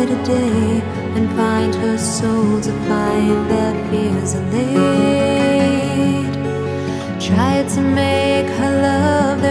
light of day and find her soul to find their fears allayed. Tried to make her love their